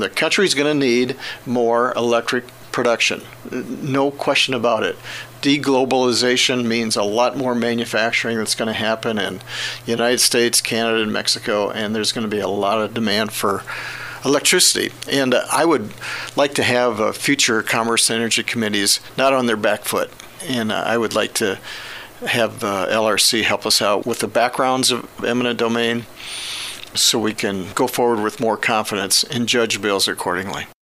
The country's going to need more electric production. No question about it. Deglobalization means a lot more manufacturing that's going to happen in the United States, Canada, and Mexico, and there's going to be a lot of demand for electricity. And I would like to have future Commerce and Energy Committees not on their back foot. And I would like to have LRC help us out with the backgrounds of eminent domain so we can go forward with more confidence and judge bills accordingly.